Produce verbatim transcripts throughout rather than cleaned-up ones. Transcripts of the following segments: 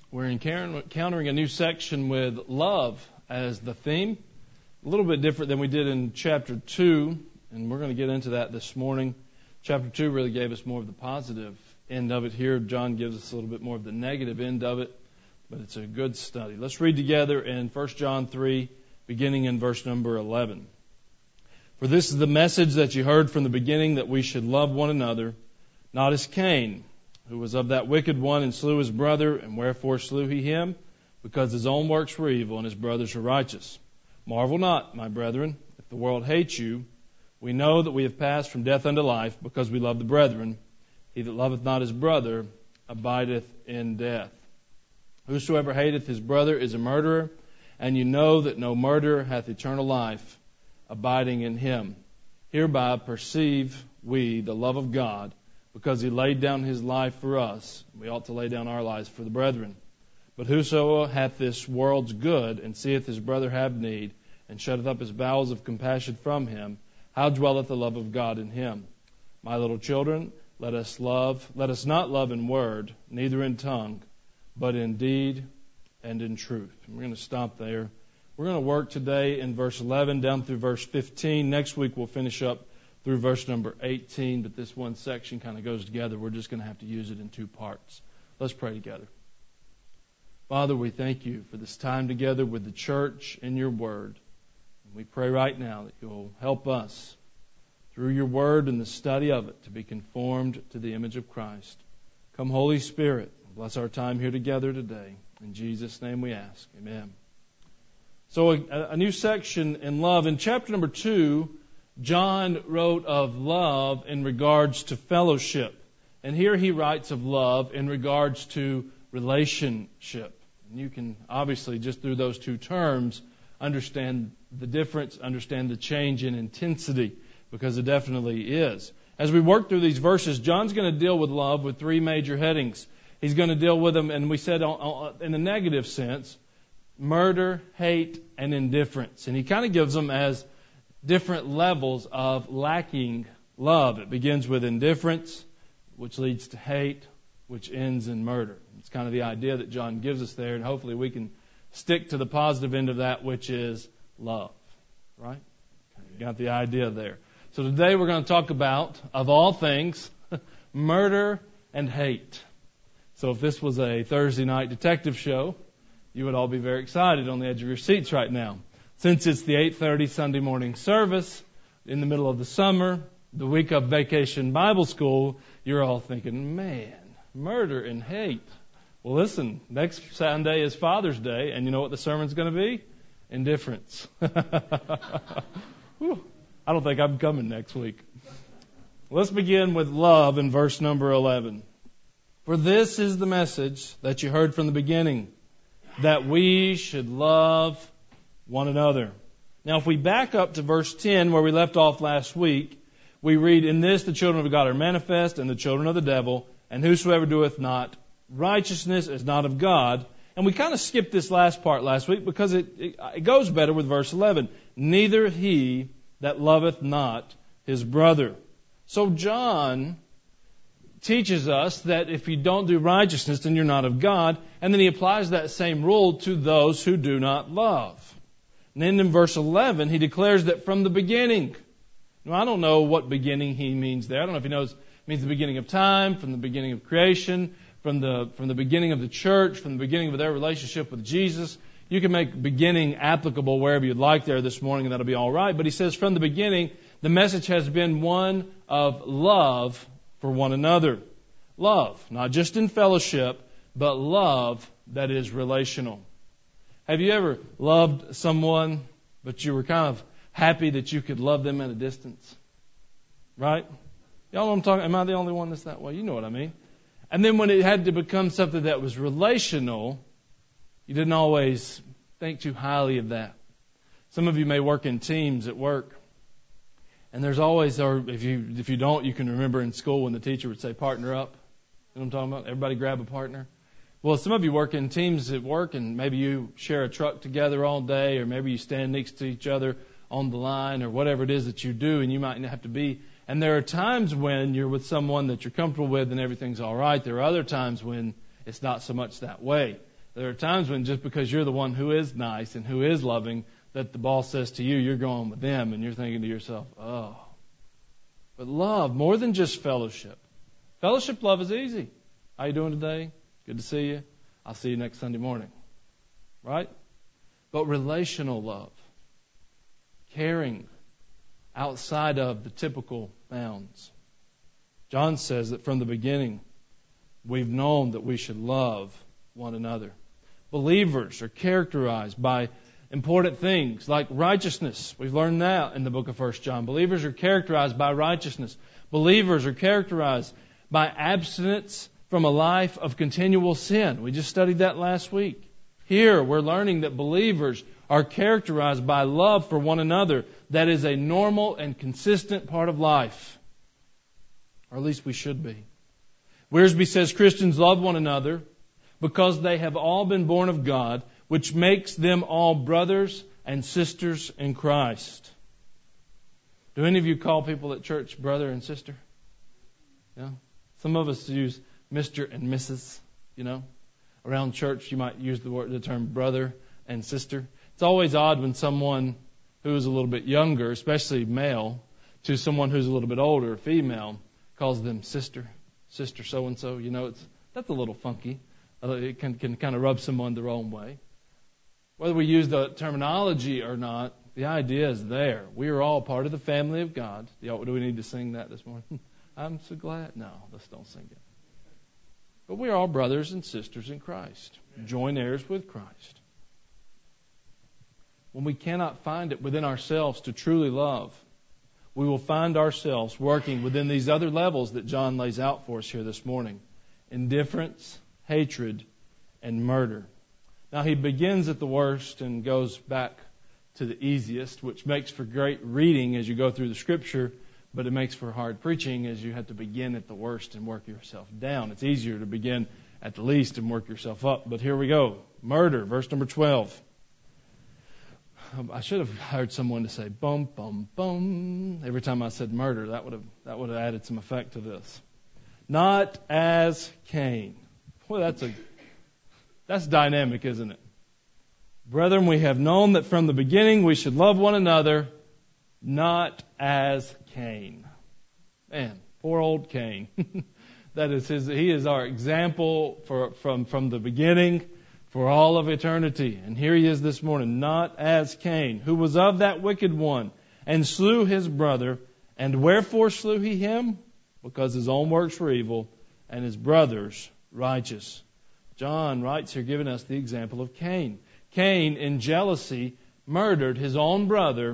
We're encountering a new section with love as the theme. A little bit different than we did in chapter two, and we're going to get into that this morning. Chapter two really gave us more of the positive end of it. Here, John gives us a little bit more of the negative end of it, but it's a good study. Let's read together in First John three, beginning in verse number eleven. For this is the message that you heard from the beginning, that we should love one another, not as Cain, who was of that wicked one and slew his brother. And wherefore slew he him? Because his own works were evil and his brothers were righteous. Marvel not, my brethren, if the world hates you. We know that we have passed from death unto life, because we love the brethren. He that loveth not his brother abideth in death. Whosoever hateth his brother is a murderer, and you know that no murderer hath eternal life abiding in him. Hereby perceive we the love of God, because he laid down his life for us. We ought to lay down our lives for the brethren. But whoso hath this world's good, and seeth his brother have need, and shutteth up his bowels of compassion from him, how dwelleth the love of God in him? My little children, let us love, let us not love in word, neither in tongue, but in deed and in truth. And we're going to stop there. We're going to work today in verse eleven down through verse fifteen. Next week we'll finish up through verse number eighteen, but this one section kind of goes together. We're just going to have to use it in two parts. Let's pray together. Father, we thank you for this time together with the church in your word. And we pray right now that you'll help us through your word and the study of it to be conformed to the image of Christ. Come, Holy Spirit, bless our time here together today. In Jesus' name we ask. Amen. So a, a new section in love. In chapter number two, John wrote of love in regards to fellowship. And here he writes of love in regards to relationship. And you can obviously, just through those two terms, understand the difference, understand the change in intensity, because it definitely is. As we work through these verses, John's going to deal with love with three major headings. He's going to deal with them, and we said in a negative sense, murder, hate, and indifference. And he kind of gives them as different levels of lacking love. It begins with indifference, which leads to hate, which ends in murder. It's kind of the idea that John gives us there, and hopefully we can stick to the positive end of that, which is love. Right? You got the idea there. So today we're going to talk about, of all things, murder and hate. So if this was a Thursday night detective show, you would all be very excited on the edge of your seats right now. Since it's the eight thirty Sunday morning service in the middle of the summer, the week of Vacation Bible School, you're all thinking, man, murder and hate. Well, listen, next Sunday is Father's Day, and you know what the sermon's going to be? Indifference. Whew, I don't think I'm coming next week. Let's begin with love in verse number eleven. For this is the message that you heard from the beginning, that we should love one another. Now, if we back up to verse ten, where we left off last week, we read, In this the children of God are manifest, and the children of the devil, and whosoever doeth not righteousness is not of God. And we kind of skipped this last part last week because it, it, it goes better with verse eleven. Neither he that loveth not his brother. So John teaches us that if you don't do righteousness, then you're not of God. And then he applies that same rule to those who do not love. And then in verse eleven, he declares that from the beginning. Now, I don't know what beginning he means there. I don't know if he knows it means the beginning of time, from the beginning of creation, from the from the beginning of the church, from the beginning of their relationship with Jesus. You can make beginning applicable wherever you'd like there this morning, and that'll be all right. But he says from the beginning, the message has been one of love for one another. Love, not just in fellowship, but love that is relational. Have you ever loved someone, but you were kind of happy that you could love them at a distance? Right? Y'all know what I'm talking? Am I the only one that's that way? You know what I mean. And then when it had to become something that was relational, you didn't always think too highly of that. Some of you may work in teams at work. And there's always, or if you if you don't, you can remember in school when the teacher would say, partner up. You know what I'm talking about? Everybody grab a partner. Well, some of you work in teams at work, and maybe you share a truck together all day, or maybe you stand next to each other on the line, or whatever it is that you do, and you might have to be. And there are times when you're with someone that you're comfortable with and everything's all right. There are other times when it's not so much that way. There are times when just because you're the one who is nice and who is loving, that the boss says to you, you're going with them, and you're thinking to yourself, oh. But love, more than just fellowship. Fellowship love is easy. How you doing today? Good to see you. I'll see you next Sunday morning. Right? But relational love, caring outside of the typical bounds. John says that from the beginning, we've known that we should love one another. Believers are characterized by important things like righteousness. We've learned that in the book of First John. Believers are characterized by righteousness. Believers are characterized by abstinence from a life of continual sin. We just studied that last week. Here, we're learning that believers are characterized by love for one another. That is a normal and consistent part of life. Or at least we should be. Wiersbe says Christians love one another because they have all been born of God, which makes them all brothers and sisters in Christ. Do any of you call people at church brother and sister? Yeah. Some of us use Mister and Missus, you know. Around church, you might use the word, the term brother and sister. It's always odd when someone who is a little bit younger, especially male, to someone who's a little bit older, female, calls them sister, sister so-and-so. You know, it's that's a little funky. It can, can kind of rub someone the wrong way. Whether we use the terminology or not, the idea is there. We are all part of the family of God. Do we need to sing that this morning? I'm so glad. No, let's don't sing it. But we are all brothers and sisters in Christ, joint heirs with Christ. When we cannot find it within ourselves to truly love, we will find ourselves working within these other levels that John lays out for us here this morning. Indifference, hatred, and murder. Now he begins at the worst and goes back to the easiest, which makes for great reading as you go through the Scripture, but it makes for hard preaching as you have to begin at the worst and work yourself down. It's easier to begin at the least and work yourself up. But here we go. Murder, verse number twelve. I should have hired someone to say bum, bum, bum. Every time I said murder, that would have that would have added some effect to this. Not as Cain. Boy, that's a that's dynamic, isn't it? Brethren, we have known that from the beginning we should love one another, not as Cain. Man, poor old Cain. That is his. He is our example for from from the beginning, for all of eternity. And here he is this morning, not as Cain, who was of that wicked one, and slew his brother. And wherefore slew he him? Because his own works were evil, and his brother's righteous. John writes here, giving us the example of Cain. Cain, in jealousy, murdered his own brother,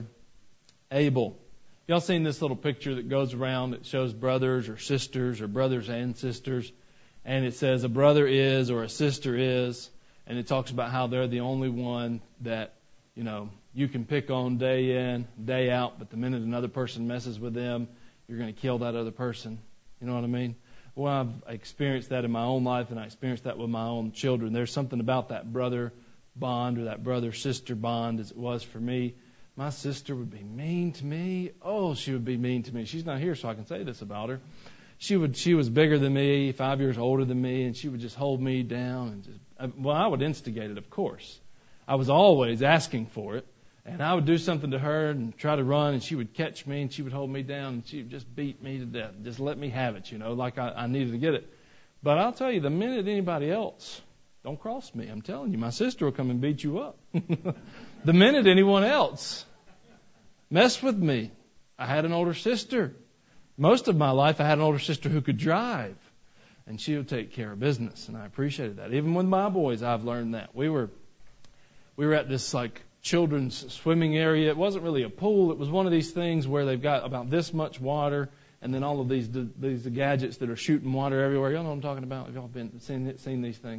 Abel. Y'all seen this little picture that goes around that shows brothers or sisters or brothers and sisters, and it says a brother is or a sister is, and it talks about how they're the only one that, you know, you can pick on day in, day out, but the minute another person messes with them, you're going to kill that other person. You know what I mean? Well, I've experienced that in my own life, and I experienced that with my own children. There's something about that brother bond or that brother-sister bond as it was for me. My sister would be mean to me. Oh, she would be mean to me. She's not here, so I can say this about her. She would. She was bigger than me, five years older than me, and she would just hold me down. And just, well, I would instigate it, of course. I was always asking for it. And I would do something to her and try to run, and she would catch me, and she would hold me down, and she would just beat me to death. Just let me have it, you know, like I, I needed to get it. But I'll tell you, the minute anybody else, don't cross me, I'm telling you, my sister will come and beat you up. The minute anyone else messed with me, I had an older sister. Most of my life, I had an older sister who could drive, and she would take care of business, and I appreciated that. Even with my boys, I've learned that. We were, we were at this, like, children's swimming area. It wasn't really a pool. It was one of these things where they've got about this much water, and then all of these these gadgets that are shooting water everywhere. Y'all know what I'm talking about? Have y'all been seen seen these things?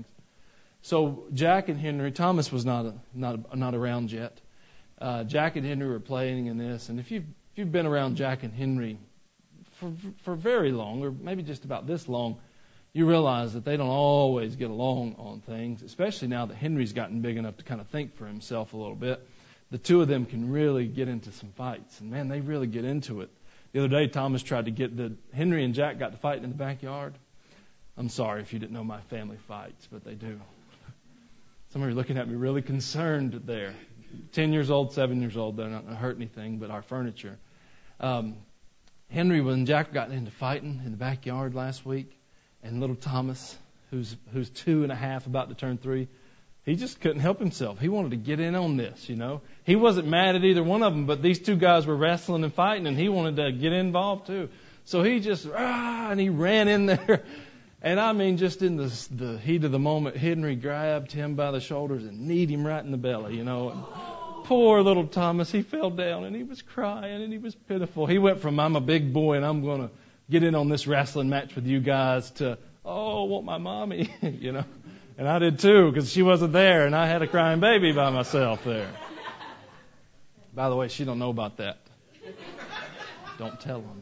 So Jack and Henry, Thomas was not a, not a, not around yet. Uh, Jack and Henry were playing in this, and if you've if you've been around Jack and Henry for for very long, or maybe just about this long, you realize that they don't always get along on things, especially now that Henry's gotten big enough to kind of think for himself a little bit. The two of them can really get into some fights, and man, they really get into it. The other day, Thomas tried to get the Henry and Jack got to fighting in the backyard. I'm sorry if you didn't know my family fights, but they do. Some of you are looking at me really concerned there. Ten years old, seven years old, they're not going to hurt anything but our furniture. Um, Henry, when Jack got into fighting in the backyard last week, and little Thomas, who's who's two and a half, about to turn three, he just couldn't help himself. He wanted to get in on this, you know. He wasn't mad at either one of them, but these two guys were wrestling and fighting, and he wanted to get involved too. So he just, ah, and he ran in there. And I mean, just in the, the heat of the moment, Henry grabbed him by the shoulders and kneed him right in the belly, you know. And poor little Thomas, he fell down and he was crying and he was pitiful. He went from, I'm a big boy and I'm going to get in on this wrestling match with you guys, to, oh, I want my mommy, you know. And I did too, because she wasn't there and I had a crying baby by myself there. By the way, she don't know about that. Don't tell them.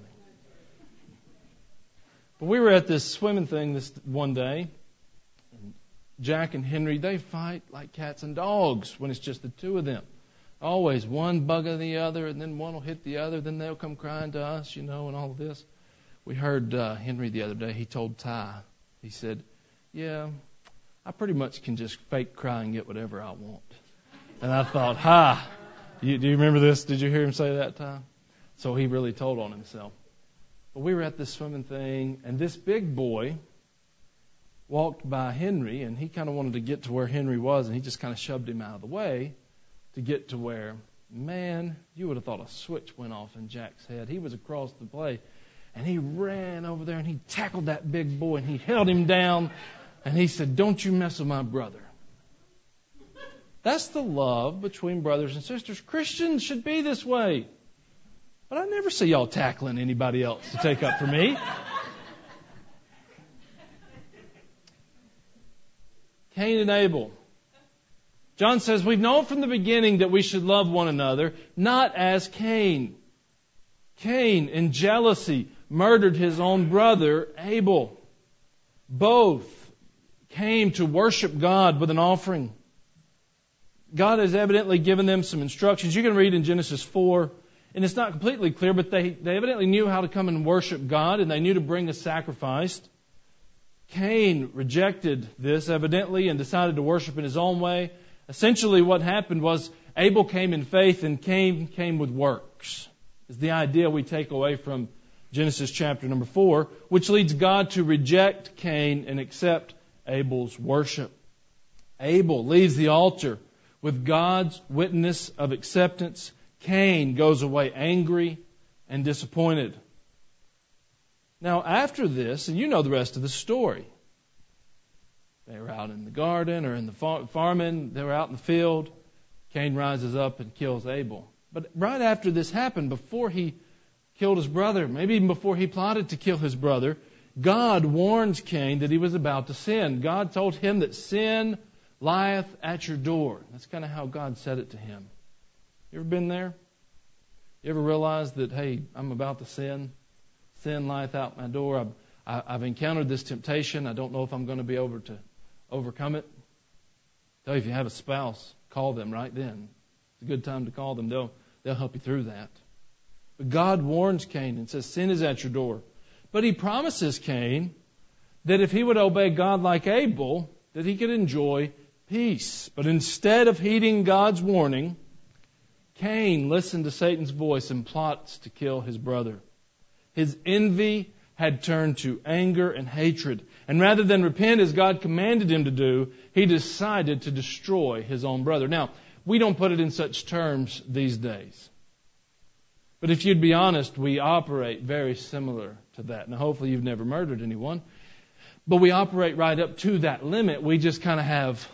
But we were at this swimming thing this one day, and Jack and Henry, they fight like cats and dogs when it's just the two of them. Always one bugging the other, and then one will hit the other, then they'll come crying to us, you know, and all of this. We heard uh, Henry the other day, he told Ty, he said, yeah, I pretty much can just fake cry and get whatever I want. And I thought, ha, you, do you remember this? Did you hear him say that, Ty? So he really told on himself. But we were at this swimming thing, and this big boy walked by Henry, and he kind of wanted to get to where Henry was, and he just kind of shoved him out of the way to get to where, man, you would have thought a switch went off in Jack's head. He was across the play, and he ran over there, and he tackled that big boy, and he held him down, and he said, don't you mess with my brother. That's the love between brothers and sisters. Christians should be this way. But I never see y'all tackling anybody else to take up for me. Cain and Abel. John says, we've known from the beginning that we should love one another, not as Cain. Cain, in jealousy, murdered his own brother, Abel. Both came to worship God with an offering. God has evidently given them some instructions. You can read in Genesis four. And it's not completely clear, but they, they evidently knew how to come and worship God, and they knew to bring a sacrifice. Cain rejected this, evidently, and decided to worship in his own way. Essentially, what happened was Abel came in faith, and Cain came with works. Is the idea we take away from Genesis chapter number four, which leads God to reject Cain and accept Abel's worship. Abel leaves the altar with God's witness of acceptance. Cain goes away angry and disappointed. Now, after this, and you know the rest of the story. They were out in the garden or in the far- farming. They were out in the field. Cain rises up and kills Abel. But right after this happened, before he killed his brother, maybe even before he plotted to kill his brother, God warns Cain that he was about to sin. God told him that sin lieth at your door. That's kind of how God said it to him. You ever been there? You ever realized that, hey, I'm about to sin? Sin lieth out my door. I've, I, I've encountered this temptation. I don't know if I'm going to be able to overcome it. Tell you, if you have a spouse, call them right then. It's a good time to call them. They'll, they'll help you through that. But God warns Cain and says, sin is at your door. But he promises Cain that if he would obey God like Abel, that he could enjoy peace. But instead of heeding God's warning, Cain listened to Satan's voice and plots to kill his brother. His envy had turned to anger and hatred. And rather than repent as God commanded him to do, he decided to destroy his own brother. Now, we don't put it in such terms these days. But if you'd be honest, we operate very similar to that. Now, hopefully you've never murdered anyone. But we operate right up to that limit. We just kind of have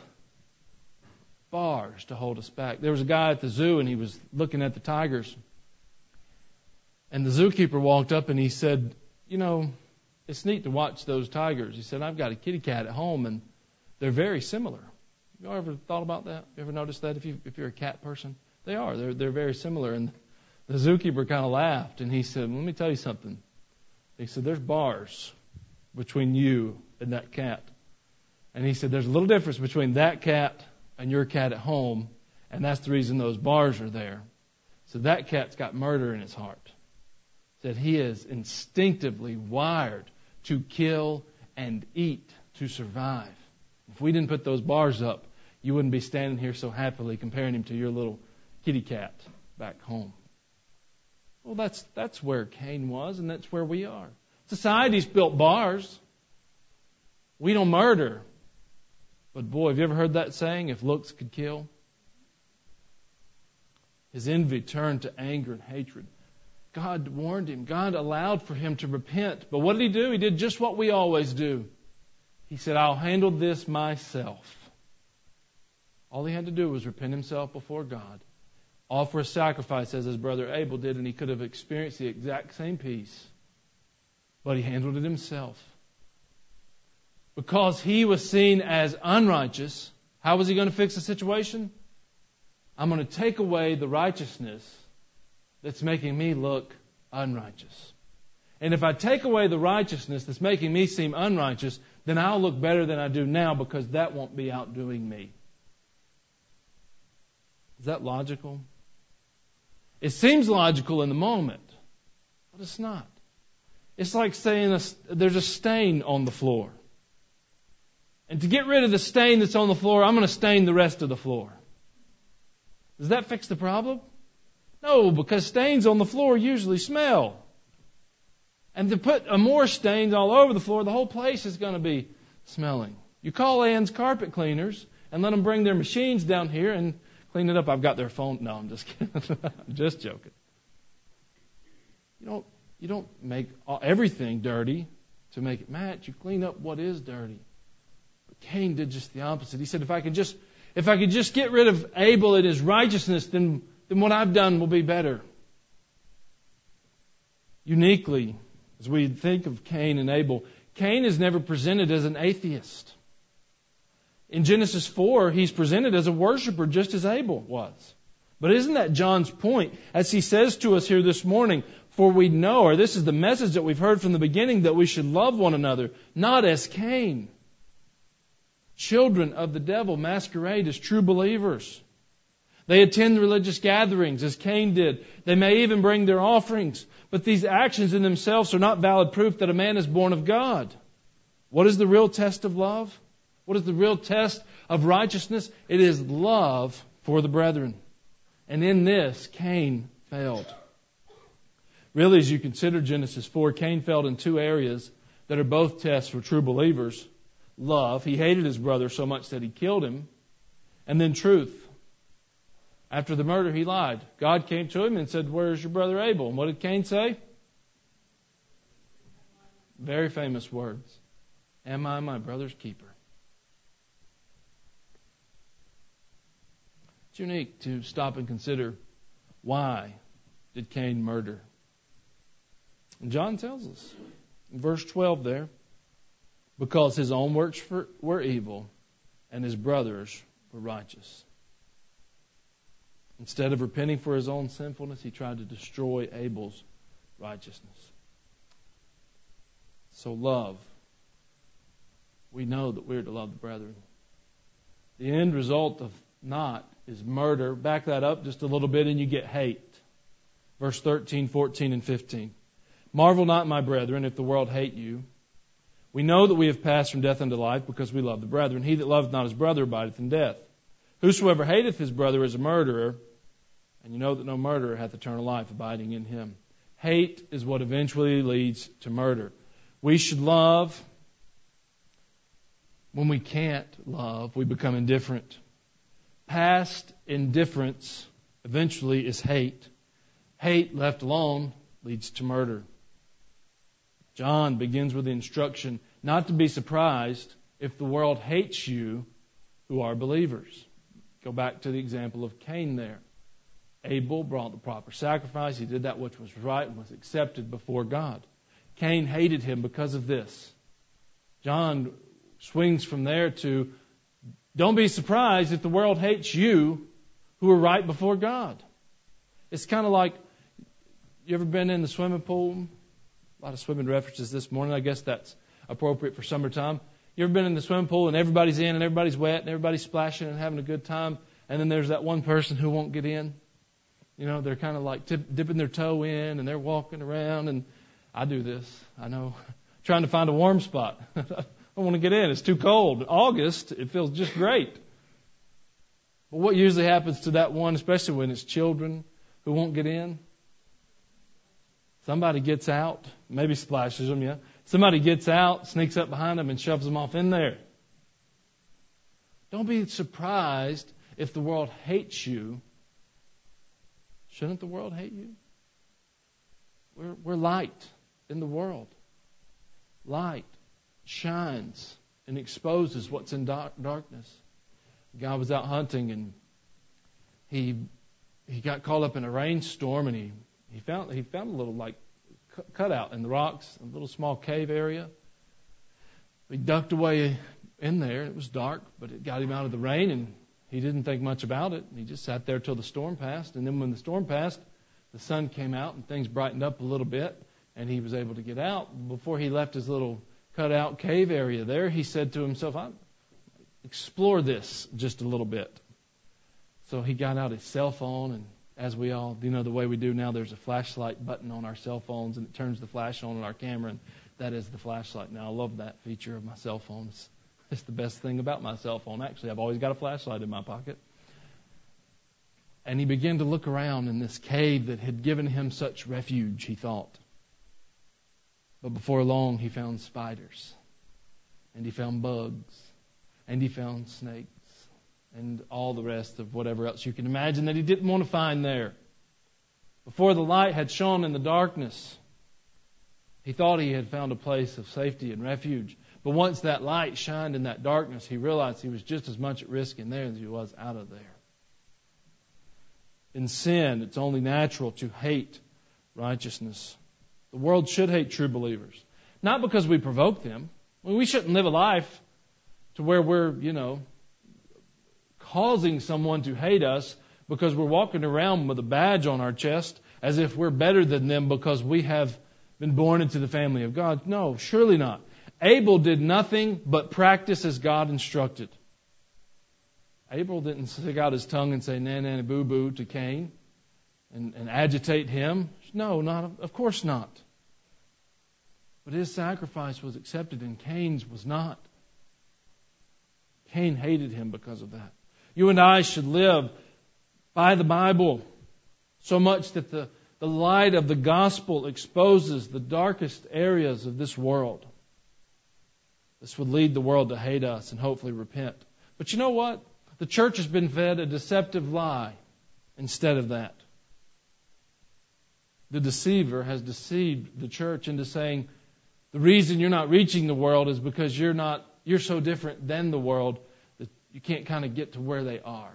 bars to hold us back. There was a guy at the zoo, and he was looking at the tigers. And the zookeeper walked up and he said, you know, it's neat to watch those tigers. He said, I've got a kitty cat at home, and they're very similar. You ever thought about that? You ever noticed that if, you, if you're a cat person? They are. They're, they're very similar. And the zookeeper kind of laughed, and he said, let me tell you something. He said, there's bars between you and that cat. And he said, there's a little difference between that cat and your cat at home, and that's the reason those bars are there. So that cat's got murder in his heart. That he is instinctively wired to kill and eat to survive. If we didn't put those bars up, you wouldn't be standing here so happily comparing him to your little kitty cat back home. Well, that's that's where Cain was, and that's where we are. Society's built bars. We don't murder. But boy, have you ever heard that saying, if looks could kill? His envy turned to anger and hatred. God warned him. God allowed for him to repent. But what did he do? He did just what we always do. He said, I'll handle this myself. All he had to do was repent himself before God, offer a sacrifice as his brother Abel did, and he could have experienced the exact same peace. But he handled it himself. Because he was seen as unrighteous, how was he going to fix the situation? I'm going to take away the righteousness that's making me look unrighteous. And if I take away the righteousness that's making me seem unrighteous, then I'll look better than I do now, because that won't be outdoing me. Is that logical? It seems logical in the moment, but it's not. It's like saying a, there's a stain on the floor. And to get rid of the stain that's on the floor, I'm going to stain the rest of the floor. Does that fix the problem? No, because stains on the floor usually smell. And to put more stains all over the floor, the whole place is going to be smelling. You call Ann's carpet cleaners and let them bring their machines down here and clean it up. I've got their phone. No, I'm just kidding. I'm just joking. You don't, you don't make all, everything dirty to make it match. You clean up what is dirty. But Cain did just the opposite. He said, if I could just, if I could just get rid of Abel and his righteousness, then, then what I've done will be better. Uniquely, as we think of Cain and Abel, Cain is never presented as an atheist. In Genesis four, he's presented as a worshiper, just as Abel was. But isn't that John's point? As he says to us here this morning, for we know, or this is the message that we've heard from the beginning, that we should love one another, not as Cain. Children of the devil masquerade as true believers. They attend religious gatherings as Cain did. They may even bring their offerings. But these actions in themselves are not valid proof that a man is born of God. What is the real test of love? What is the real test of righteousness? It is love for the brethren. And in this, Cain failed. Really, as you consider Genesis four, Cain failed in two areas that are both tests for true believers. Love. He hated his brother so much that he killed him. And then truth. After the murder, he lied. God came to him and said, where's your brother Abel? And what did Cain say? Very famous words. Am I my brother's keeper? It's unique to stop and consider, why did Cain murder? And John tells us in verse twelve there, because his own works were evil and his brothers were righteous. Instead of repenting for his own sinfulness, he tried to destroy Abel's righteousness. So love. We know that we're to love the brethren. The end result of not is murder. Back that up just a little bit and you get hate. Verse thirteen, fourteen, and fifteen. Marvel not, my brethren, if the world hate you. We know that we have passed from death unto life because we love the brethren. He that loveth not his brother abideth in death. Whosoever hateth his brother is a murderer, and you know that no murderer hath eternal life abiding in him. Hate is what eventually leads to murder. We should love. When we can't love, we become indifferent. Past indifference eventually is hate. Hate left alone leads to murder. John begins with the instruction not to be surprised if the world hates you who are believers. Go back to the example of Cain there. Abel brought the proper sacrifice. He did that which was right and was accepted before God. Cain hated him because of this. John swings from there to, don't be surprised if the world hates you who are right before God. It's kind of like, you ever been in the swimming pool? A lot of swimming references this morning. I guess that's appropriate for summertime. You ever been in the swimming pool and everybody's in and everybody's wet and everybody's splashing and having a good time, and then there's that one person who won't get in? You know, they're kind of like tip, dipping their toe in and they're walking around, and I do this, I know, trying to find a warm spot. I don't want to get in. It's too cold. August, it feels just great. But what usually happens to that one, especially when it's children who won't get in? Somebody gets out, maybe splashes them, yeah. Somebody gets out, sneaks up behind them, and shoves them off in there. Don't be surprised if the world hates you. Shouldn't the world hate you? We're, we're light in the world. Light shines and exposes what's in dark, darkness. A guy was out hunting and he he got caught up in a rainstorm and he, he found he found a little like cutout in the rocks, a little small cave area. He ducked away in there. It was dark, but it got him out of the rain, and he didn't think much about it. He just sat there till the storm passed, and then when the storm passed, the sun came out and things brightened up a little bit, and he was able to get out. Before he left his little cutout cave area there, he said to himself, I'll explore this just a little bit. So he got out his cell phone, and as we all, you know, the way we do now, there's a flashlight button on our cell phones, and it turns the flash on in our camera, and that is the flashlight. Now, I love that feature of my cell phones. It's the best thing about my cell phone. Actually, I've always got a flashlight in my pocket. And he began to look around in this cave that had given him such refuge, he thought. But before long, he found spiders, and he found bugs, and he found snakes, and all the rest of whatever else you can imagine that he didn't want to find there. Before the light had shone in the darkness, he thought he had found a place of safety and refuge. But once that light shined in that darkness, he realized he was just as much at risk in there as he was out of there. In sin, it's only natural to hate righteousness. The world should hate true believers. Not because we provoke them. I mean, we shouldn't live a life to where we're, you know, causing someone to hate us because we're walking around with a badge on our chest as if we're better than them because we have been born into the family of God. No, surely not. Abel did nothing but practice as God instructed. Abel didn't stick out his tongue and say na na boo boo to Cain and, and agitate him. No, not of course not. But his sacrifice was accepted and Cain's was not. Cain hated him because of that. You and I should live by the Bible so much that the, the light of the gospel exposes the darkest areas of this world. This would lead the world to hate us and hopefully repent. But you know what? The church has been fed a deceptive lie instead of that. The deceiver has deceived the church into saying the reason you're not reaching the world is because you're not you're so different than the world that you can't kind of get to where they are.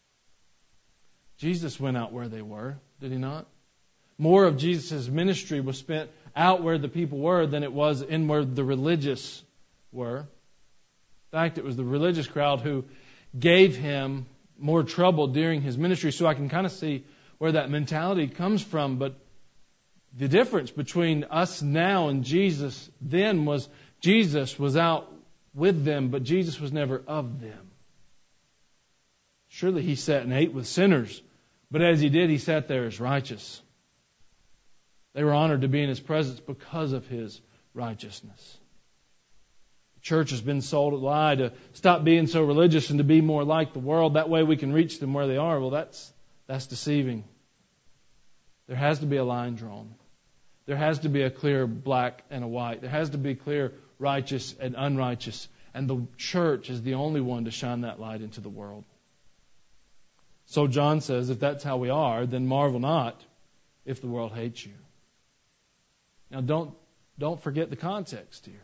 Jesus went out where they were, did he not? More of Jesus' ministry was spent out where the people were than it was in where the religious were. In fact, it was the religious crowd who gave him more trouble during his ministry, so I can kind of see where that mentality comes from. But the difference between us now and Jesus then was Jesus was out with them, but Jesus was never of them. Surely he sat and ate with sinners, but as he did, he sat there as righteous. They were honored to be in his presence because of his righteousness. The church has been sold a lie to stop being so religious and to be more like the world. That way we can reach them where they are. Well, that's that's deceiving. There has to be a line drawn. There has to be a clear black and a white. There has to be clear righteous and unrighteous. And the church is the only one to shine that light into the world. So John says, if that's how we are, then marvel not if the world hates you. Now don't don't forget the context here.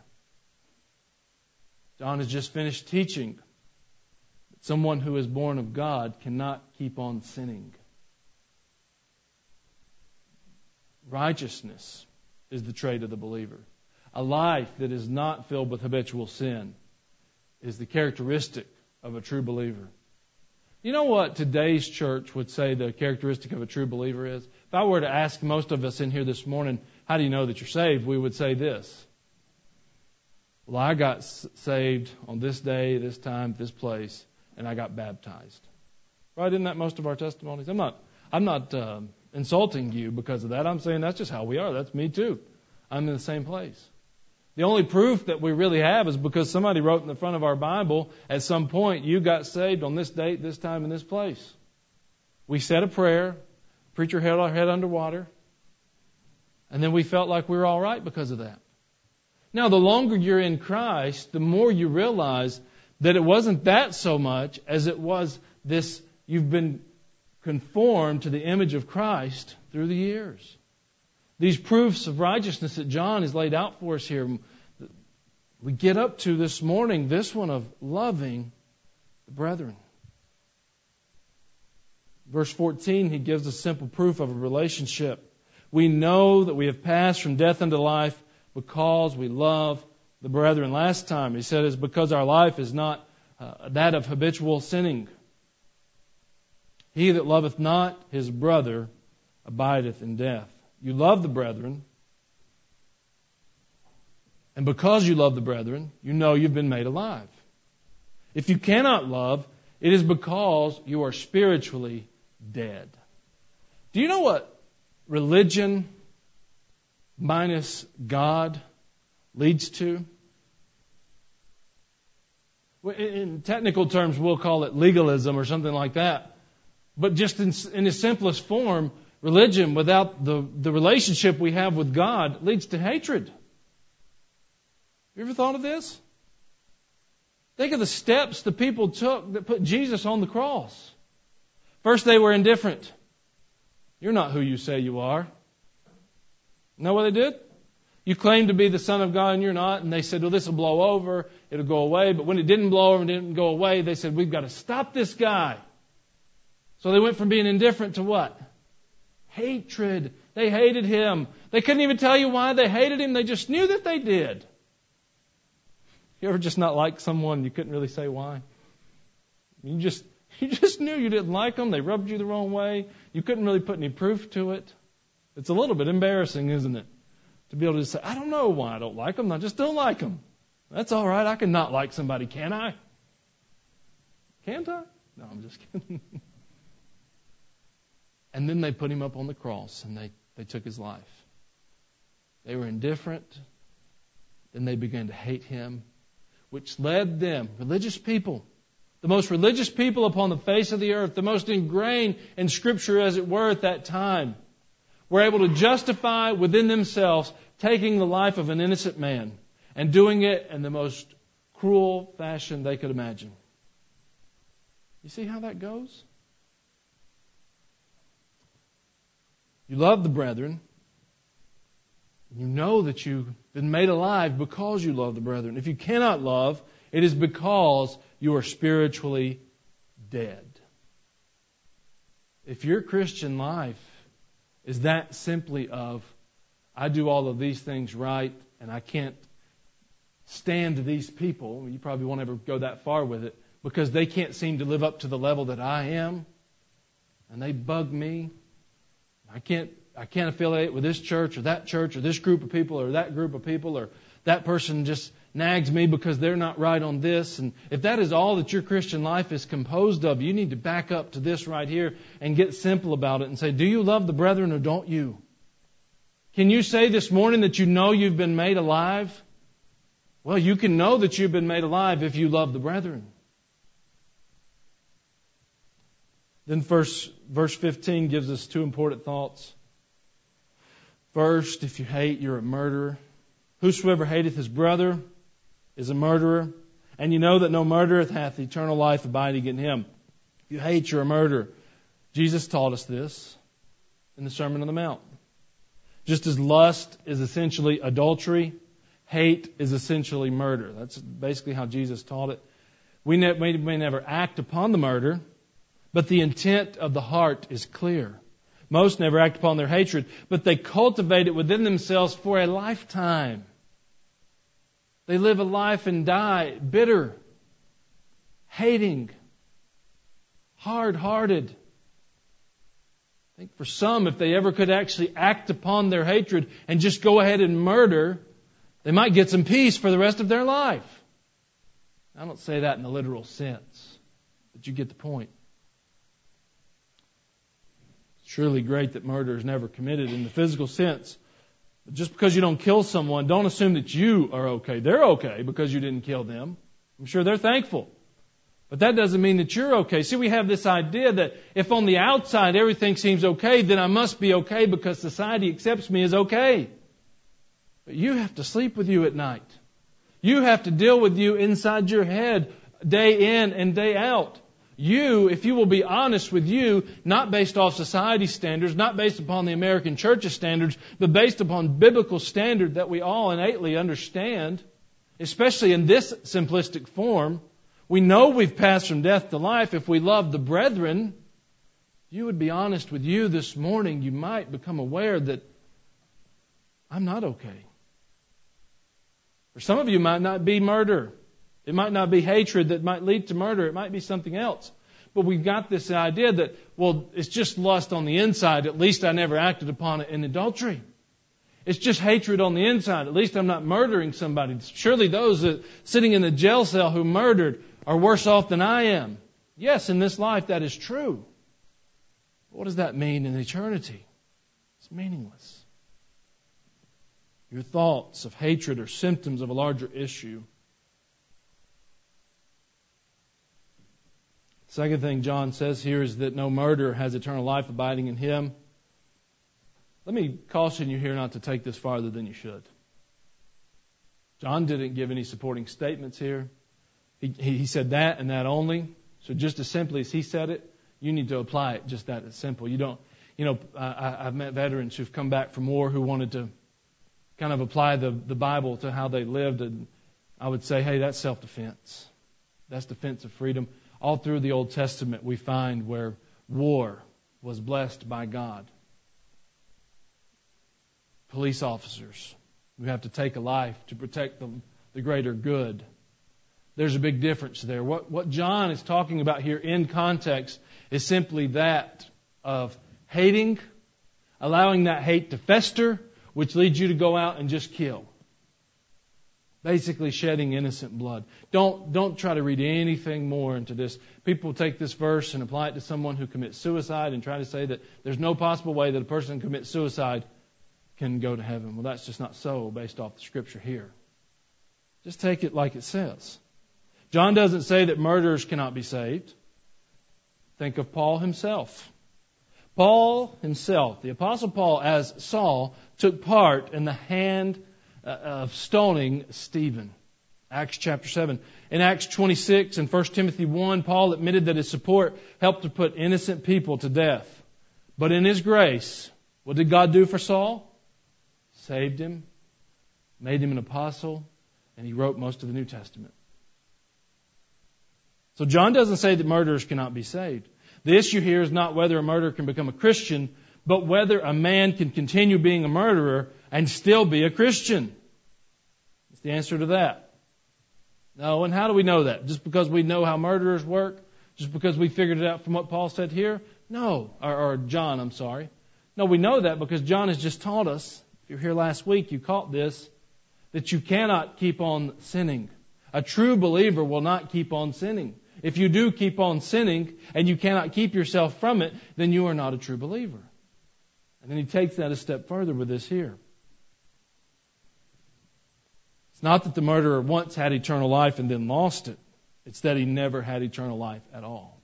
John has just finished teaching that someone who is born of God cannot keep on sinning. Righteousness is the trait of the believer. A life that is not filled with habitual sin is the characteristic of a true believer. You know what today's church would say the characteristic of a true believer is? If I were to ask most of us in here this morning, how do you know that you're saved? We would say this. Well, I got saved on this day, this time, this place, and I got baptized. Right? Isn't that most of our testimonies? I'm not, I'm not uh, insulting you because of that. I'm saying that's just how we are. That's me too. I'm in the same place. The only proof that we really have is because somebody wrote in the front of our Bible, at some point, you got saved on this date, this time, in this place. We said a prayer, preacher held our head underwater, and then we felt like we were all right because of that. Now, the longer you're in Christ, the more you realize that it wasn't that so much as it was this, you've been conformed to the image of Christ through the years. These proofs of righteousness that John has laid out for us here, we get up to this morning, this one of loving the brethren. Verse fourteen, he gives us simple proof of a relationship. We know that we have passed from death unto life because we love the brethren. Last time he said it's because our life is not uh, that of habitual sinning. He that loveth not his brother abideth in death. You love the brethren, and because you love the brethren, you know you've been made alive. If you cannot love, it is because you are spiritually dead. Do you know what religion minus God leads to? In technical terms, we'll call it legalism or something like that. But just in, in its simplest form, religion without the, the relationship we have with God leads to hatred. You ever thought of this? Think of the steps the people took that put Jesus on the cross. First, they were indifferent. You're not who you say you are. You know what they did? You claim to be the Son of God and you're not. And they said, well, this will blow over. It'll go away. But when it didn't blow over and didn't go away, they said, we've got to stop this guy. So they went from being indifferent to what? Hatred. They hated him. They couldn't even tell you why they hated him. They just knew that they did. You ever just not like someone, you couldn't really say why? You just you just knew you didn't like them. They rubbed you the wrong way. You couldn't really put any proof to it. It's a little bit embarrassing, isn't it? To be able to say, I don't know why I don't like them. I just don't like them. That's all right. I can not like somebody, can I? Can't I? No, I'm just kidding. And then they put him up on the cross and they, they took his life. They were indifferent. Then they began to hate him, which led them, religious people, the most religious people upon the face of the earth, the most ingrained in Scripture as it were at that time, were able to justify within themselves taking the life of an innocent man and doing it in the most cruel fashion they could imagine. You see how that goes? You love the brethren. You know that you've been made alive because you love the brethren. If you cannot love, it is because you are spiritually dead. If your Christian life is that simply of, I do all of these things right and I can't stand these people, you probably won't ever go that far with it, because they can't seem to live up to the level that I am, and they bug me. I can't I can't affiliate with this church or that church or this group of people or that group of people, or that person just nags me because they're not right on this. And if that is all that your Christian life is composed of, you need to back up to this right here and get simple about it and say, do you love the brethren or don't you? Can you say this morning that you know you've been made alive? Well, you can know that you've been made alive if you love the brethren. Then first, verse fifteen gives us two important thoughts. First, if you hate, you're a murderer. Whosoever hateth his brother is a murderer. And you know that no murderer hath eternal life abiding in him. If you hate, you're a murderer. Jesus taught us this in the Sermon on the Mount. Just as lust is essentially adultery, hate is essentially murder. That's basically how Jesus taught it. We may, we may never act upon the murder, but the intent of the heart is clear. Most never act upon their hatred, but they cultivate it within themselves for a lifetime. They live a life and die bitter, hating, hard-hearted. I think for some, if they ever could actually act upon their hatred and just go ahead and murder, they might get some peace for the rest of their life. I don't say that in the literal sense, but you get the point. It's surely great that murder is never committed in the physical sense. But just because you don't kill someone, don't assume that you are okay. They're okay because you didn't kill them. I'm sure they're thankful. But that doesn't mean that you're okay. See, we have this idea that if on the outside everything seems okay, then I must be okay because society accepts me as okay. But you have to sleep with you at night. You have to deal with you inside your head day in and day out. You, if you will be honest with you, not based off society standards, not based upon the American church's standards, but based upon biblical standard that we all innately understand, especially in this simplistic form. We know we've passed from death to life if we love the brethren. If you would be honest with you this morning, you might become aware that I'm not okay. For some of you, it might not be murder. It might not be hatred that might lead to murder. It might be something else. But we've got this idea that, well, it's just lust on the inside. At least I never acted upon it in adultery. It's just hatred on the inside. At least I'm not murdering somebody. Surely those that sitting in the jail cell who murdered are worse off than I am. Yes, in this life that is true. But what does that mean in eternity? It's meaningless. Your thoughts of hatred are symptoms of a larger issue. Second thing John says here is that no murderer has eternal life abiding in him. Let me caution you here not to take this farther than you should. John didn't give any supporting statements here. He, he said that and that only. So just as simply as he said it, you need to apply it just that simple. You don't, you know, I, I've met veterans who've come back from war who wanted to kind of apply the, the Bible to how they lived. And I would say, hey, that's self-defense. That's defense of freedom. All through the Old Testament we find where war was blessed by God. Police officers who have to take a life to protect the, the greater good. There's a big difference there. What, what John is talking about here in context is simply that of hating, allowing that hate to fester, which leads you to go out and just kill. Basically shedding innocent blood. Don't, don't try to read anything more into this. People take this verse and apply it to someone who commits suicide and try to say that there's no possible way that a person who commits suicide can go to heaven. Well, that's just not so based off the Scripture here. Just take it like it says. John doesn't say that murderers cannot be saved. Think of Paul himself. Paul himself, the Apostle Paul, as Saul, took part in the hand of stoning Stephen. Acts chapter seven. In Acts twenty-six and First Timothy one, Paul admitted that his support helped to put innocent people to death. But in His grace, what did God do for Saul? Saved him, made him an apostle, and he wrote most of the New Testament. So John doesn't say that murderers cannot be saved. The issue here is not whether a murderer can become a Christian, but whether a man can continue being a murderer and still be a Christian. That's the answer to that. No, and how do we know that? Just because we know how murderers work? Just because we figured it out from what Paul said here? No, or, or John, I'm sorry. No, we know that because John has just taught us, if you're here last week, you caught this, that you cannot keep on sinning. A true believer will not keep on sinning. If you do keep on sinning and you cannot keep yourself from it, then you are not a true believer. And then he takes that a step further with this here. It's not that the murderer once had eternal life and then lost it. It's that he never had eternal life at all.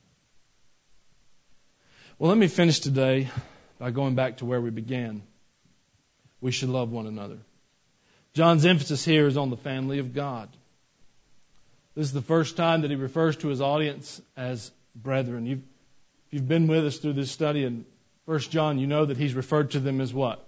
Well, let me finish today by going back to where we began. We should love one another. John's emphasis here is on the family of God. This is the first time that he refers to his audience as brethren. You've, if you've been with us through this study in First John, you know that he's referred to them as what?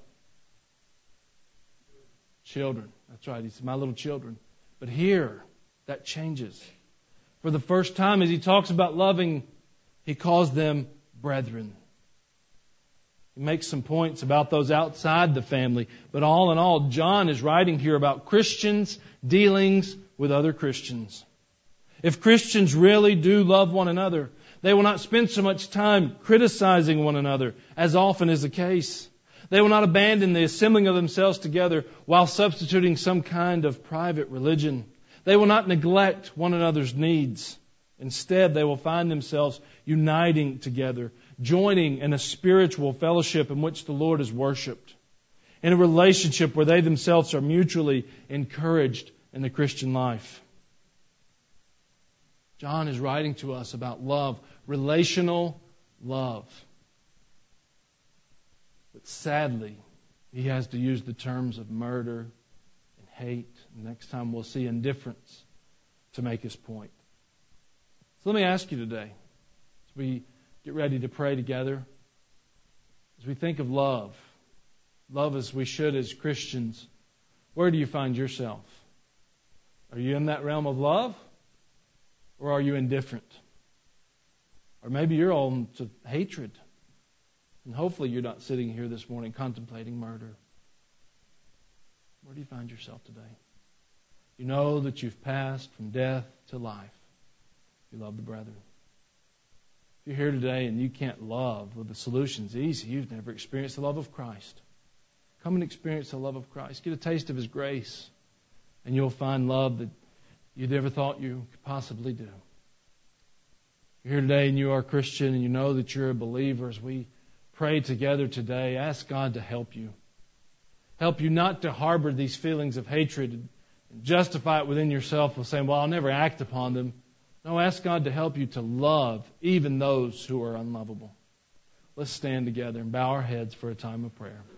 Children. That's right. He said, my little children. But here, that changes. For the first time, as he talks about loving, he calls them brethren. He makes some points about those outside the family. But all in all, John is writing here about Christians' dealings with other Christians. If Christians really do love one another, they will not spend so much time criticizing one another, as often is the case. They will not abandon the assembling of themselves together while substituting some kind of private religion. They will not neglect one another's needs. Instead, they will find themselves uniting together, joining in a spiritual fellowship in which the Lord is worshipped. in a relationship where they themselves are mutually encouraged in the Christian life. John is writing to us about love, relational love. But sadly, he has to use the terms of murder and hate. Next time we'll see indifference to make his point. So let me ask you today, as we get ready to pray together, as we think of love, love as we should as Christians, where do you find yourself? Are you in that realm of love? Or are you indifferent? Or maybe you're all to hatred. And hopefully you're not sitting here this morning contemplating murder. Where do you find yourself today? You know that you've passed from death to life. You love the brethren. If you're here today and you can't love, well, the solution's easy. You've never experienced the love of Christ. Come and experience the love of Christ. Get a taste of His grace. And you'll find love that you never thought you could possibly do. You're here today and you are a Christian and you know that you're a believer. As we pray together today, ask God to help you. Help you not to harbor these feelings of hatred and justify it within yourself with saying, well, I'll never act upon them. No, ask God to help you to love even those who are unlovable. Let's stand together and bow our heads for a time of prayer.